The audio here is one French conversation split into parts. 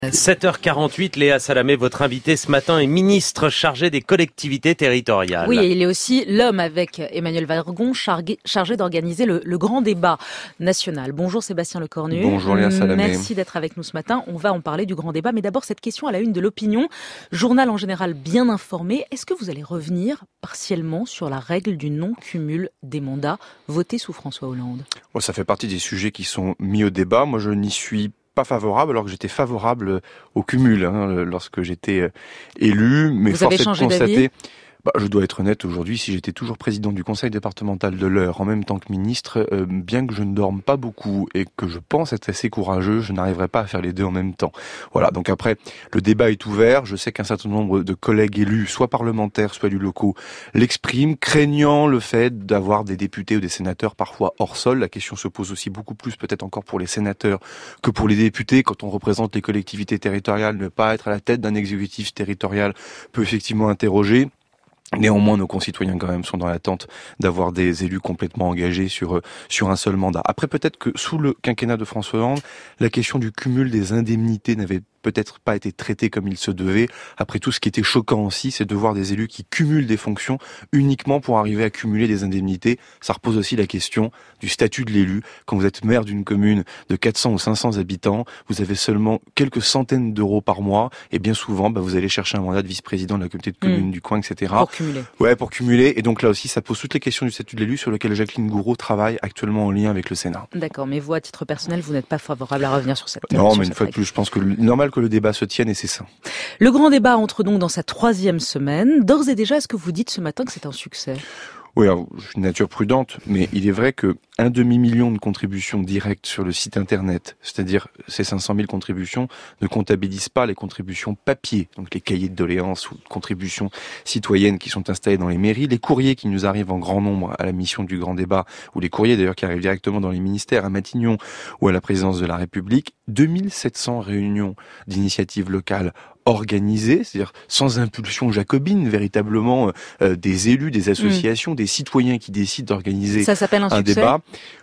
7h48, Léa Salamé, votre invité ce matin est ministre chargé des collectivités territoriales. Oui, et il est aussi l'homme avec Emmanuel Vargon chargé d'organiser le grand débat national. Bonjour Sébastien Lecornu. Bonjour Léa Salamé. Merci d'être avec nous ce matin. On va en parler du grand débat, mais d'abord cette question à la une de l'Opinion. Journal en général bien informé. Est-ce que vous allez revenir partiellement sur la règle du non-cumul des mandats votée sous François Hollande ? Ça fait partie des sujets qui sont mis au débat. Moi, je n'y suis pas favorable, alors que j'étais favorable au cumul lorsque j'étais élu. Mais vous avez changé d'avis ? Je dois être honnête aujourd'hui, si j'étais toujours président du conseil départemental de l'Eure en même temps que ministre, bien que je ne dorme pas beaucoup et que je pense être assez courageux, je n'arriverai pas à faire les deux en même temps. Voilà, donc après, le débat est ouvert. Je sais qu'un certain nombre de collègues élus, soit parlementaires, soit élus locaux, l'expriment, craignant le fait d'avoir des députés ou des sénateurs parfois hors sol. La question se pose aussi beaucoup plus peut-être encore pour les sénateurs que pour les députés. Quand on représente les collectivités territoriales, ne pas être à la tête d'un exécutif territorial peut effectivement interroger. Néanmoins, nos concitoyens quand même sont dans l'attente d'avoir des élus complètement engagés sur un seul mandat. Après, peut-être que sous le quinquennat de François Hollande, la question du cumul des indemnités n'avait peut-être pas été traité comme il se devait. Après tout, ce qui était choquant aussi, c'est de voir des élus qui cumulent des fonctions uniquement pour arriver à cumuler des indemnités. Ça repose aussi la question du statut de l'élu. Quand vous êtes maire d'une commune de 400 ou 500 habitants, vous avez seulement quelques centaines d'euros par mois, et bien souvent, vous allez chercher un mandat de vice-président de la communauté de communes du coin, etc. Pour cumuler. Ouais, pour cumuler. Et donc là aussi, ça pose toutes les questions du statut de l'élu sur lequel Jacqueline Gouraud travaille actuellement en lien avec le Sénat. D'accord, mais vous, à titre personnel, vous n'êtes pas favorable à revenir sur cette Non, mais une fois de plus, je pense que normal que le débat se tienne et c'est ça. Le grand débat entre donc dans sa 3e semaine. D'ores et déjà, est-ce que vous dites ce matin que c'est un succès ? Oui, alors, je suis de nature prudente, mais il est vrai que 1,5 million de contributions directes sur le site internet, c'est-à-dire ces 500 000 contributions, ne comptabilisent pas les contributions papier, donc les cahiers de doléances ou contributions citoyennes qui sont installées dans les mairies, les courriers qui nous arrivent en grand nombre à la mission du grand débat, ou les courriers d'ailleurs qui arrivent directement dans les ministères, à Matignon ou à la présidence de la République, 2700 réunions d'initiatives locales organisées, c'est-à-dire sans impulsion jacobine, véritablement des élus, des associations, des citoyens qui décident d'organiser un débat.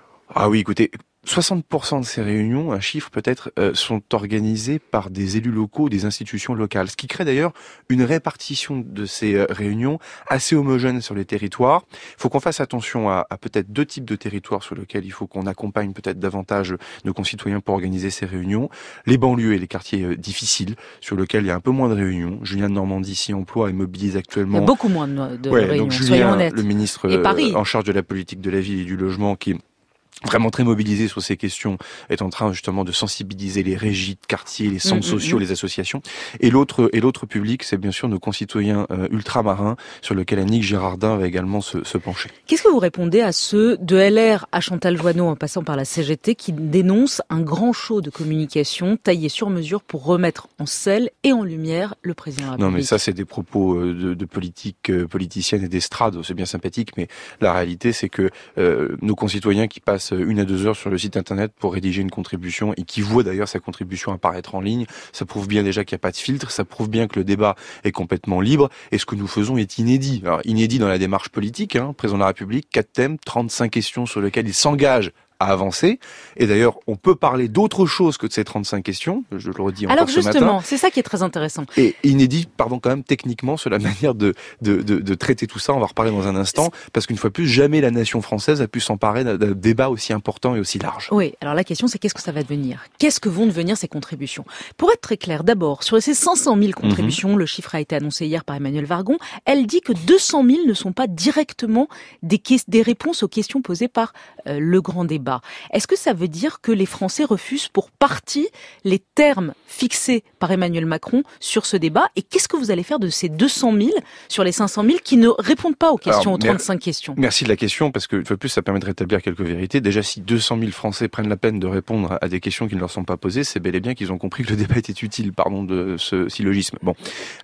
Ah oui, écoutez, 60% de ces réunions, un chiffre peut-être, sont organisées par des élus locaux, des institutions locales. Ce qui crée d'ailleurs une répartition de ces réunions assez homogène sur les territoires. Il faut qu'on fasse attention à peut-être 2 types de territoires sur lesquels il faut qu'on accompagne peut-être davantage nos concitoyens pour organiser ces réunions. Les banlieues et les quartiers difficiles, sur lesquels il y a un peu moins de réunions. Julien de Normandie s'y emploie et mobilise actuellement. Il y a beaucoup moins de réunions, donc Julien, soyons honnêtes. Le ministre en charge de la politique de la ville et du logement, qui vraiment très mobilisé sur ces questions, est en train justement de sensibiliser les régies de quartier, les centres sociaux, les associations. Et l'autre public, c'est bien sûr nos concitoyens ultramarins, sur lequel Annick Girardin va également se pencher. Qu'est-ce que vous répondez à ceux de LR à Chantal Joanneau en passant par la CGT qui dénoncent un grand show de communication taillé sur mesure pour remettre en selle et en lumière le président de la République ? Non mais ça c'est des propos de politicienne et d'estrade, c'est bien sympathique, mais la réalité c'est que nos concitoyens qui passent 1 à 2 heures sur le site internet pour rédiger une contribution et qui voit d'ailleurs sa contribution apparaître en ligne, ça prouve bien déjà qu'il n'y a pas de filtre, ça prouve bien que le débat est complètement libre et ce que nous faisons est inédit. Alors, inédit dans la démarche politique, président de la République, 4 thèmes, 35 questions sur lesquelles il s'engage à avancer. Et d'ailleurs, on peut parler d'autre chose que de ces 35 questions. Je le redis encore ce matin. Alors justement, c'est ça qui est très intéressant. Et inédit, quand même, techniquement, sur la manière de traiter tout ça. On va reparler dans un instant. Parce qu'une fois de plus, jamais la nation française a pu s'emparer d'un débat aussi important et aussi large. Oui, alors la question, c'est qu'est-ce que ça va devenir ? Qu'est-ce que vont devenir ces contributions ? Pour être très clair, d'abord, sur ces 500 000 contributions, le chiffre a été annoncé hier par Emmanuel Vargon, elle dit que 200 000 ne sont pas directement des réponses aux questions posées par le grand débat. Est-ce que ça veut dire que les Français refusent pour partie les termes fixés par Emmanuel Macron sur ce débat ? Et qu'est-ce que vous allez faire de ces 200 000 sur les 500 000 qui ne répondent pas aux questions, aux 35 questions ? Merci de la question, parce que, une fois de plus, ça permet de rétablir quelques vérités. Déjà, si 200 000 Français prennent la peine de répondre à des questions qui ne leur sont pas posées, c'est bel et bien qu'ils ont compris que le débat était utile, pardon de ce syllogisme. Bon.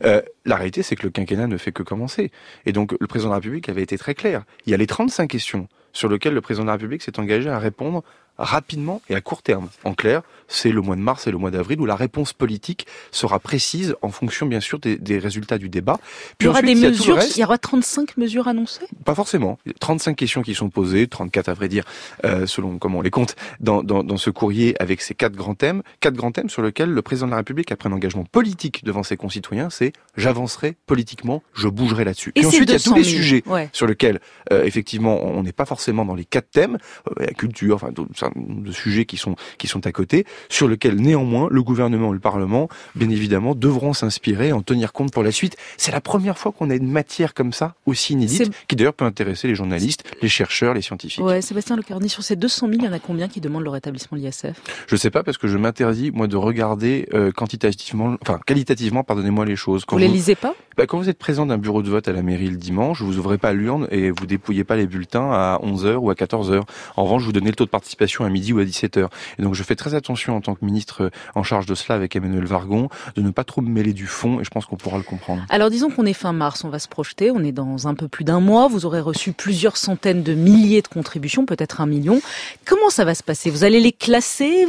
La réalité, c'est que le quinquennat ne fait que commencer. Et donc, le président de la République avait été très clair. Il y a les 35 questions sur lequel le président de la République s'est engagé à répondre rapidement et à court terme. En clair, c'est le mois de mars et le mois d'avril où la réponse politique sera précise en fonction, bien sûr, des résultats du débat. Puis il y aura des mesures, il y aura 35 mesures annoncées? Pas forcément. 35 questions qui sont posées, 34 à vrai dire, selon comment on les compte, dans ce courrier avec ces 4 grands thèmes. 4 grands thèmes sur lesquels le président de la République a pris un engagement politique devant ses concitoyens, c'est « j'avancerai politiquement, je bougerai là-dessus ». Et ensuite, il y a tous les sujets sur lesquels, effectivement, on n'est pas forcément dans les 4 thèmes, la culture, enfin, de sujets qui sont à côté, sur lesquels, néanmoins, le gouvernement et le Parlement, bien évidemment, devront s'inspirer, en tenir compte pour la suite. C'est la première fois qu'on a une matière comme ça, aussi inédite, qui d'ailleurs peut intéresser les journalistes, les chercheurs, les scientifiques. Ouais, Sébastien Lecornu, sur ces 200 000, il y en a combien qui demandent le rétablissement de l'ISF? Je sais pas, parce que je m'interdis, moi, de regarder qualitativement, pardonnez-moi les choses. Vous les lisez pas? Quand vous êtes présent d'un bureau de vote à la mairie le dimanche, vous ouvrez pas l'urne et vous dépouillez pas les bulletins à 11h ou à 14h. En revanche, vous donnez le taux de participation à midi ou à 17h. Et donc, je fais très attention en tant que ministre en charge de cela avec Emmanuel Vargon, de ne pas trop me mêler du fond, et je pense qu'on pourra le comprendre. Alors, disons qu'on est fin mars, on va se projeter, on est dans un peu plus d'un mois, vous aurez reçu plusieurs centaines de milliers de contributions, peut-être 1 million. Comment ça va se passer? Vous allez les classer?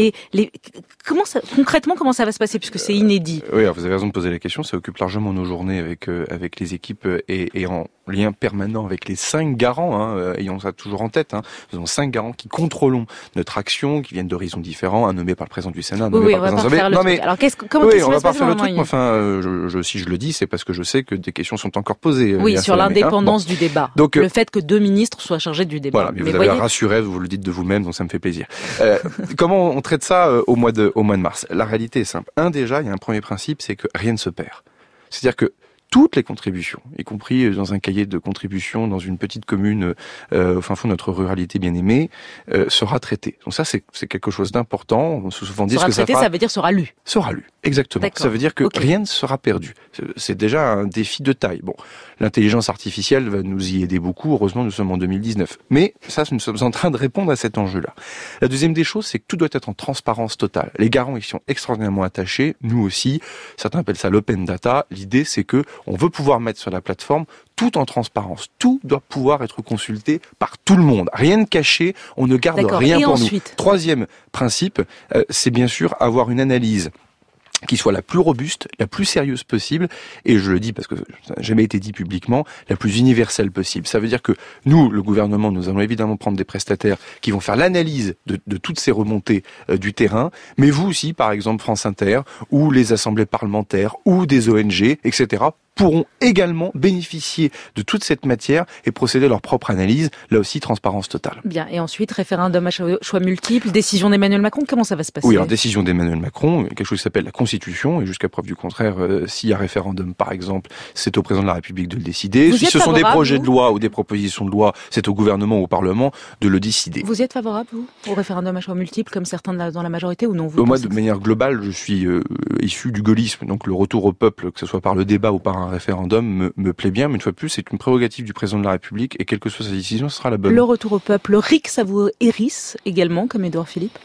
Concrètement, comment ça va se passer, puisque c'est inédit? Oui, alors vous avez raison de poser la question, ça occupe largement nos journées avec les équipes et en lien permanent avec les 5 garants, ayons ça toujours en tête. Nous avons 5 garants qui contrôlons notre action, qui viennent d'horizons différents, un nommé par le président du Sénat, un nommé par le président de l'Assemblée. Alors comment on va pas faire le truc. Enfin, si je le dis, c'est parce que je sais que des questions sont encore posées. Oui, sur l'indépendance du débat. Donc, le fait que 2 ministres soient chargés du débat. Voilà, mais vous avez rassuré, vous le dites de vous-même, donc ça me fait plaisir. Comment on traite ça au mois de mars? La réalité est simple. Déjà, il y a un premier principe, c'est que rien ne se perd. C'est-à-dire que toutes les contributions, y compris dans un cahier de contribution dans une petite commune au fin fond de notre ruralité bien aimée, sera traité. Donc ça, c'est quelque chose d'important. On se souvent dit que ça veut dire sera lu. Sera lu, exactement. D'accord. Ça veut dire que rien ne sera perdu. C'est déjà un défi de taille. Bon, l'intelligence artificielle va nous y aider beaucoup. Heureusement, nous sommes en 2019. Mais ça, nous sommes en train de répondre à cet enjeu-là. La deuxième des choses, c'est que tout doit être en transparence totale. Les garants y sont extraordinairement attachés, nous aussi. Certains appellent ça l'open data. L'idée, c'est que on veut pouvoir mettre sur la plateforme tout en transparence. Tout doit pouvoir être consulté par tout le monde. Rien de caché, on ne garde rien pour nous. Troisième principe, c'est bien sûr avoir une analyse qui soit la plus robuste, la plus sérieuse possible, et je le dis parce que ça n'a jamais été dit publiquement, la plus universelle possible. Ça veut dire que nous, le gouvernement, nous allons évidemment prendre des prestataires qui vont faire l'analyse de toutes ces remontées du terrain, mais vous aussi, par exemple France Inter, ou les assemblées parlementaires, ou des ONG, etc., pourront également bénéficier de toute cette matière et procéder à leur propre analyse, là aussi transparence totale. Bien, et ensuite référendum à choix multiples, décision d'Emmanuel Macron, comment ça va se passer? Oui, alors décision d'Emmanuel Macron, quelque chose qui s'appelle la Constitution, et jusqu'à preuve du contraire, s'il y a référendum par exemple, c'est au président de la République de le décider. Si ce sont des projets de loi ou des propositions de loi, c'est au gouvernement ou au Parlement de le décider. Vous y êtes favorable, vous, au référendum à choix multiples, comme certains dans la majorité, ou non? Moi, de manière globale, je suis issu du gaullisme, donc le retour au peuple, que ce soit par le débat ou par un référendum, me plaît bien, mais une fois de plus, c'est une prérogative du président de la République, et quelle que soit sa décision, ce sera la bonne. Le retour au peuple, le RIC, ça vous hérisse également, comme Édouard Philippe?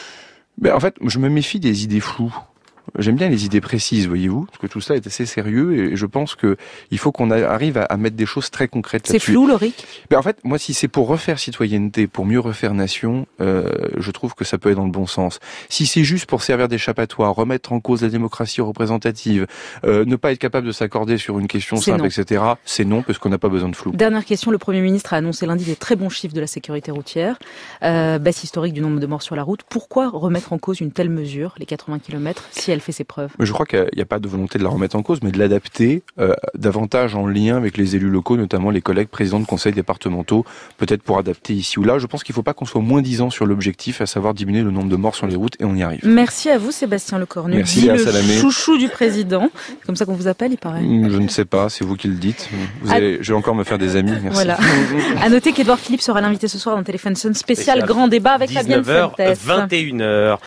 En fait, je me méfie des idées floues. J'aime bien les idées précises, voyez-vous, parce que tout ça est assez sérieux, et je pense que il faut qu'on arrive à mettre des choses très concrètes là-dessus. C'est flou, le RIC? En fait, moi, si c'est pour refaire citoyenneté, pour mieux refaire nation, je trouve que ça peut aller dans le bon sens. Si c'est juste pour servir d'échappatoire, remettre en cause la démocratie représentative, ne pas être capable de s'accorder sur une question simple, etc., c'est non, parce qu'on n'a pas besoin de flou. Dernière question, le Premier ministre a annoncé lundi des très bons chiffres de la sécurité routière, baisse historique du nombre de morts sur la route. Pourquoi remettre en cause une telle mesure, les 80 km, si elle fait ses preuves? Je crois qu'il n'y a pas de volonté de la remettre en cause, mais de l'adapter davantage en lien avec les élus locaux, notamment les collègues présidents de conseils départementaux, peut-être pour adapter ici ou là. Je pense qu'il ne faut pas qu'on soit moins disant sur l'objectif, à savoir diminuer le nombre de morts sur les routes, et on y arrive. Merci à vous, Sébastien Lecornu. Merci, Léa Salamé. Chouchou du président. C'est comme ça qu'on vous appelle, il paraît. Je ne sais pas, c'est vous qui le dites. Je vais encore me faire des amis, merci. Voilà. À noter qu'Édouard Philippe sera l'invité ce soir dans Téléphone Sun spécial grand débat avec Fabienne Fuentes. 19h, 21h.